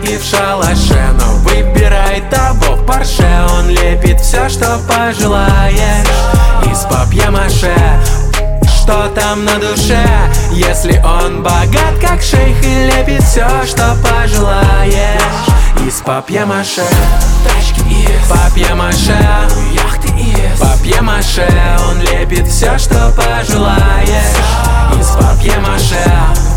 и в шалаше, но выбирай того в Порше. Он лепит все, что пожелаешь из папье-маше. Что там на душе, если он богат, как шейх, и лепит все, что пожелаешь из папье-маше. Тачки из Папье-маше, яхты из папье-маше. Он лепит все, что пожелаешь из папье-маше.